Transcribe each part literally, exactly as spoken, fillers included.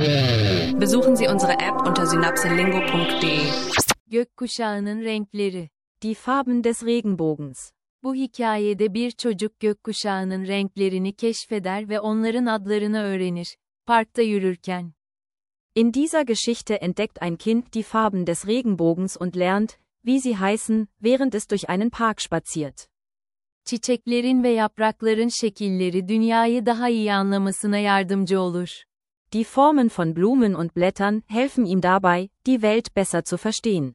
Besuchen Sie unsere App unter synapselingo punkt de. Gökkuşağının renkleri. Die Farben des Regenbogens. Bu hikayede bir çocuk gökkuşağının renklerini keşfeder ve onların adlarını öğrenir, parkta yürürken. In dieser Geschichte entdeckt ein Kind die Farben des Regenbogens und lernt, wie sie heißen, während es durch einen Park spaziert. Çiçeklerin ve yaprakların şekilleri dünyayı daha iyi anlamasına yardımcı olur. Die Formen von Blumen und Blättern helfen ihm dabei, die Welt besser zu verstehen.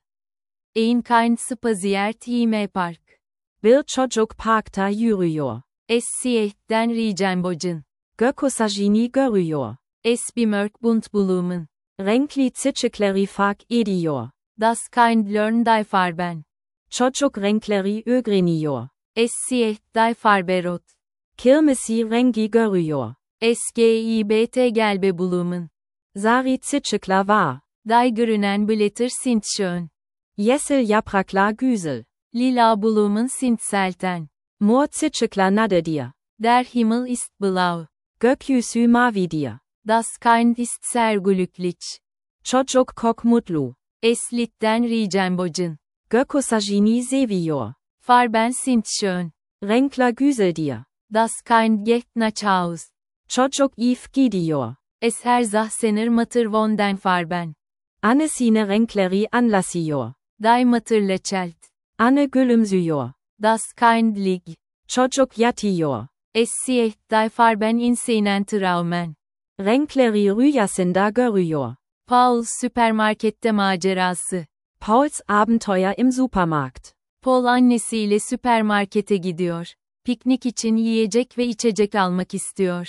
Ein kind spaziert im Park. Bir çocuk parkta yürüyor. Es sieht den Regenbogen. Gökkuşağını görüyor. Es bemerkt Buntblumen. Renkli çiçekleri fark ediyor. Das Kind lernt die Farben. Çocuk renkleri öğreniyor. Es sieht die Farbe rot. Kırmızı rengi görüyor. Es gibt gelbe Blumen. Sarı çiçekler var. Die grünen Blätter sind schön. Yeşil yapraklar güzel. Lila Blumen sind selten. Mor çiçekler nadir. Der Himmel ist blau. Gökyüzü mavidir. Das Kind ist sehr glücklich. Çocuk çok mutlu. Es liebt den Regenbogen. Gökkuşağını seviyor. Farben sind schön. Renkler güzeldir. Das Kind geht nach Haus. Çocuk eve gidiyor. Es herzachsener Mutter von den Farben. Annesine renkleri anlatıyor. Die Mutter lächelt. Anne gülümsüyor. Das Kind liegt. Çocuk yatıyor. Es sieht die Farben in seinen Träumen. Renkleri rüyasında görüyor. Paul süpermarkette macerası. Pauls Abenteuer im Supermarkt. Paul annesiyle süpermarkete gidiyor. Piknik için yiyecek ve içecek almak istiyor.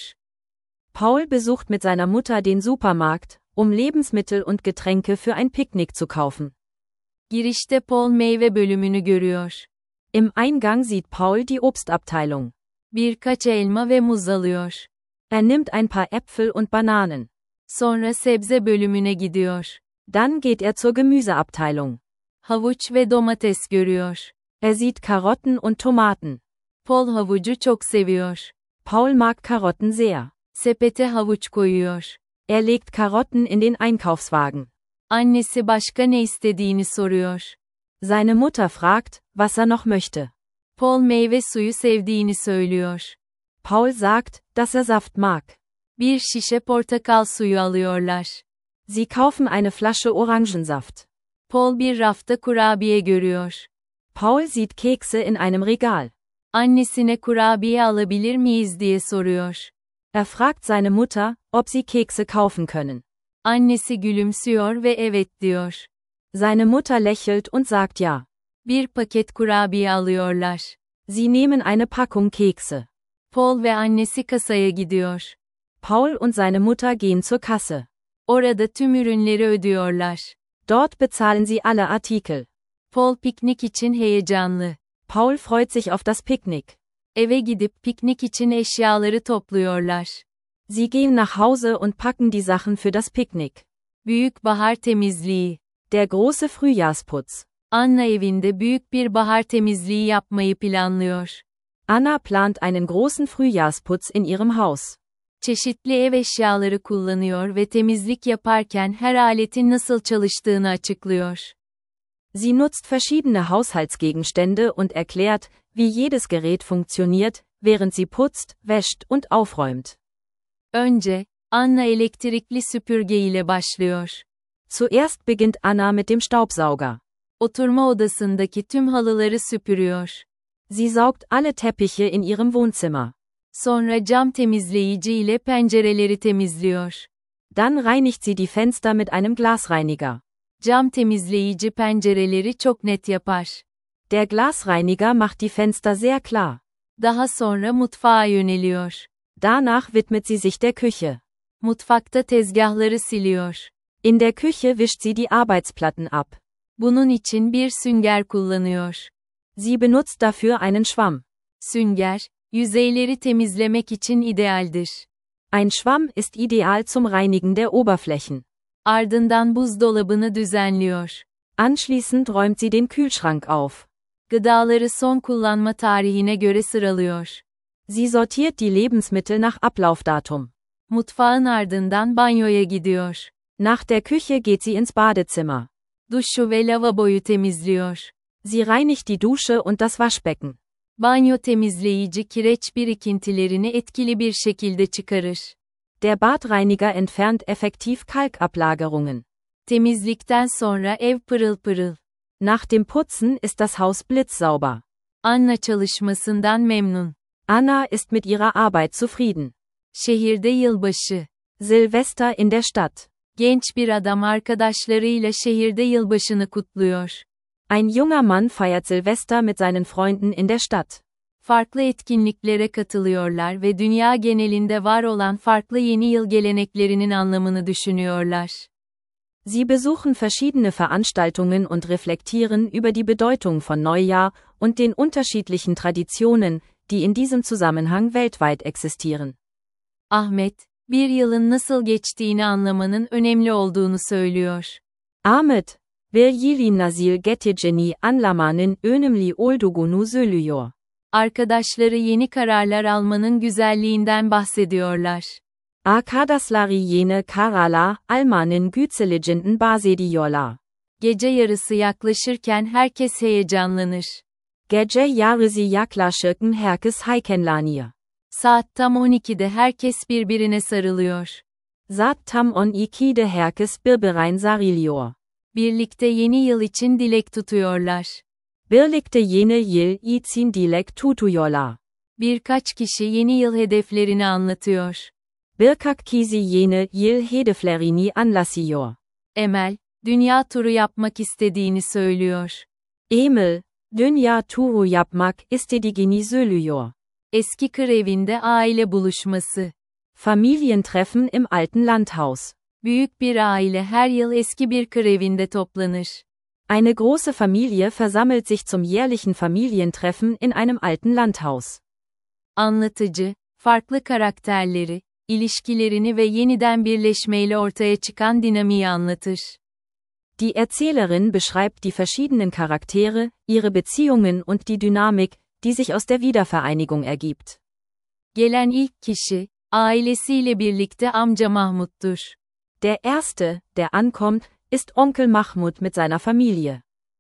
Paul besucht mit seiner Mutter den Supermarkt, um Lebensmittel und Getränke für ein Picknick zu kaufen. Girişte Paul meyve bölümünü görüyor. Im Eingang sieht Paul die Obstabteilung. Birkaç elma ve muz alıyor. Er nimmt ein paar Äpfel und Bananen. Sonra sebze bölümüne gidiyor. Dann geht er zur Gemüseabteilung. Havuç ve domates görüyor. Er sieht Karotten und Tomaten. Paul havucu çok seviyor. Paul mag Karotten sehr. Sepete havuç koyuyor. Er legt Karotten in den Einkaufswagen. Annesi başka ne istediğini soruyor. Seine Mutter fragt, was er noch möchte. Paul meyve suyu sevdiğini söylüyor. Paul sagt, dass er Saft mag. Bir şişe portakal suyu alıyorlar. Sie kaufen eine Flasche Orangensaft. Paul bir rafta kurabiye görüyor. Paul sieht Kekse in einem Regal. Annesine kurabiye alabilir miyiz diye soruyor. Er fragt seine Mutter, ob sie Kekse kaufen können. Annesi gülümsüyor ve evet diyor. Seine Mutter lächelt und sagt ja. Bir paket kurabiye alıyorlar. Sie nehmen eine Packung Kekse. Paul ve annesi kasaya gidiyor. Paul und seine Mutter gehen zur Kasse. Orada tüm ürünleri ödüyorlar. Dort bezahlen sie alle Artikel. Paul piknik için heyecanlı. Paul freut sich auf das Picknick. Eve gidip piknik için eşyaları topluyorlar. Sie gehen nach Hause und packen die Sachen für das Picknick. Büyük bahar temizliği. Der große Frühjahrsputz. Anna evinde büyük bir bahar temizliği yapmayı planlıyor. Anna plant einen großen Frühjahrsputz in ihrem Haus. Çeşitli ev eşyaları kullanıyor ve temizlik yaparken her aletin nasıl çalıştığını açıklıyor. Sie nutzt verschiedene Haushaltsgegenstände und erklärt, wie jedes Gerät funktioniert, während sie putzt, wäscht und aufräumt. Önce, Anna elektrikli süpürge ile başlıyor. Zuerst beginnt Anna mit dem Staubsauger. Oturma odasındaki tüm halıları süpürüyor. Sie saugt alle Teppiche in ihrem Wohnzimmer. Sonra cam temizleyici ile pencereleri temizliyor. Dann reinigt sie die Fenster mit einem Glasreiniger. Cam temizleyici pencereleri çok net yapar. Der Glasreiniger macht die Fenster sehr klar. Daha sonra mutfağa yöneliyor. Danach widmet sie sich der Küche. Mutfakta tezgahları siliyor. In der Küche wischt sie die Arbeitsplatten ab. Bunun için bir sünger kullanıyor. Sie benutzt dafür einen Schwamm. Sünger, yüzeyleri temizlemek için idealdir. Ein Schwamm ist ideal zum Reinigen der Oberflächen. Ardından buzdolabını düzenliyor. Anschließend räumt sie den Kühlschrank auf. Gıdaları son kullanma tarihine göre sıralıyor. Sie sortiert die Lebensmittel nach Ablaufdatum. Mutfağın ardından banyoya gidiyor. Nach der Küche geht sie ins Badezimmer. Duşu ve lavaboyu temizliyor. Sie reinigt die Dusche und das Waschbecken. Banyo temizleyici kireç birikintilerini etkili bir şekilde çıkarır. Der Badreiniger entfernt effektiv Kalkablagerungen. Temizlikten sonra ev pırıl pırıl. Nach dem Putzen ist das Haus blitzsauber. Anna çalışmasından memnun. Anna ist mit ihrer Arbeit zufrieden. Şehirde yılbaşı. Silvester in der Stadt. Genç bir adam arkadaşlarıyla şehirde yılbaşını kutluyor. Ein junger Mann feiert Silvester mit seinen Freunden in der Stadt. Farklı etkinliklere katılıyorlar ve dünya genelinde var olan farklı yeni yıl geleneklerinin anlamını düşünüyorlar. Sie besuchen verschiedene Veranstaltungen und reflektieren über die Bedeutung von Neujahr und den unterschiedlichen Traditionen, die in diesem Zusammenhang weltweit existieren. Ahmet, bir yılın nasıl geçtiğini anlamanın önemli olduğunu söylüyor. Ahmet, bir yılın nasıl geçtiğini anlamanın önemli olduğunu söylüyor. Arkadaşları yeni kararlar almanın güzelliğinden bahsediyorlar. Arkadaşları yeni kararlar almanın güzelliğinden bahsediyorlar. Gece yarısı yaklaşırken herkes heyecanlanır. Gece yarısı yaklaşırken herkes heyecanlanıyor. Saat tam on ikide herkes birbirine sarılıyor. Saat tam on ikide herkes birbirine sarılıyor. Birlikte yeni yıl için dilek tutuyorlar. Birlikte yeni yıl için dilek tutuyorlar. Birkaç kişi yeni yıl hedeflerini anlatıyor. Birkaç kişi yeni yıl hedeflerini anlatıyor. Emel, dünya turu yapmak istediğini söylüyor. Emil, dünya turu yapmak istediğini söylüyor. Eski kır evinde aile buluşması. Familientreffen im alten Landhaus. Büyük bir aile her yıl eski bir kır evinde toplanır. Eine große Familie versammelt sich zum jährlichen Familientreffen in einem alten Landhaus. Anlatıcı, farklı karakterleri, ilişkilerini ve yeniden birleşmeyle ortaya çıkan dinamiği anlatır. Die Erzählerin beschreibt die verschiedenen Charaktere, ihre Beziehungen und die Dynamik, die sich aus der Wiedervereinigung ergibt. Gelen ilk kişi, ailesiyle birlikte amca Mahmut'tur. Der erste, der ankommt, ist Onkel Mahmut mit seiner Familie.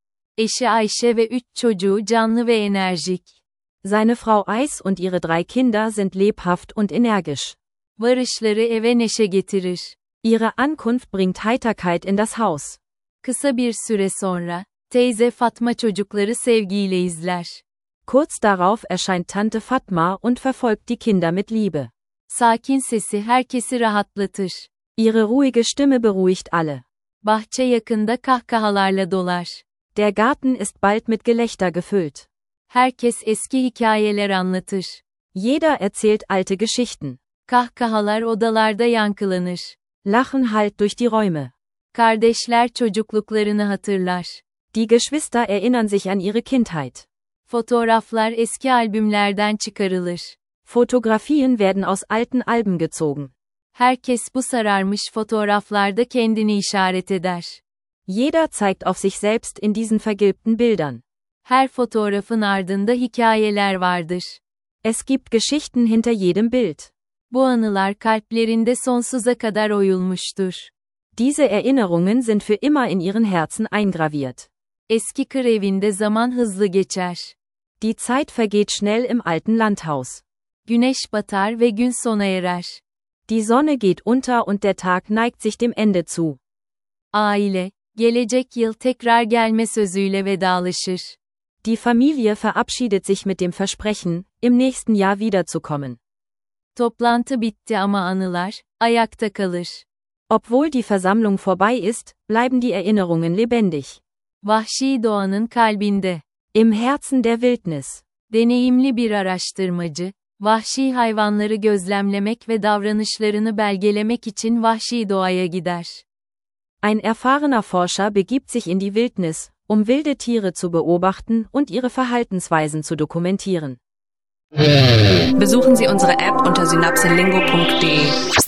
Eşi Ayşe ve üç çocuğu canlı ve enerjik. Seine Frau Eis und ihre drei Kinder sind lebhaft und energisch. Varışları eve neşe getirir. Ihre Ankunft bringt Heiterkeit in das Haus. Kısa bir süre sonra, teyze Fatma çocukları sevgiyle izler. Kurz darauf erscheint Tante Fatma und verfolgt die Kinder mit Liebe. Sakin sesi herkesi rahatlatır. Ihre ruhige Stimme beruhigt alle. Bahçe yakında kahkahalarla dolar. Der Garten ist bald mit Gelächter gefüllt. Herkes eski hikayeler anlatır. Jeder erzählt alte Geschichten. Kahkahalar odalarda yankılanır. Lachen hallt durch die Räume. Kardeşler çocukluklarını hatırlar. Die Geschwister erinnern sich an ihre Kindheit. Fotoğraflar eski albümlerden çıkarılır. Fotografien werden aus alten Alben gezogen. Herkes bu sararmış fotoğraflarda kendini işaret eder. Jeder zeigt auf sich selbst in diesen vergilbten Bildern. Her fotoğrafın ardında hikayeler vardır. Es gibt Geschichten hinter jedem Bild. Bu anılar kalplerinde sonsuza kadar oyulmuştur. Diese Erinnerungen sind für immer in ihren Herzen eingraviert. Eski kır evinde zaman hızlı geçer. Die Zeit vergeht schnell im alten Landhaus. Güneş batar ve gün sona erer. Die Sonne geht unter und der Tag neigt sich dem Ende zu. Aile, gelecek yıl tekrar gelme sözüyle vedalaşır. Die Familie verabschiedet sich mit dem Versprechen, im nächsten Jahr wiederzukommen. Toplantı bitti ama anılar, ayakta kalır. Obwohl die Versammlung vorbei ist, bleiben die Erinnerungen lebendig. Vahşi doğanın kalbinde. Im Herzen der Wildnis. Deneyimli bir araştırmacı, vahşi hayvanları gözlemlemek ve davranışlarını belgelemek için vahşi doğaya gider. Ein erfahrener Forscher begibt sich in die Wildnis, um wilde Tiere zu beobachten und ihre Verhaltensweisen zu dokumentieren. Besuchen Sie unsere App unter synapselingo punkt de.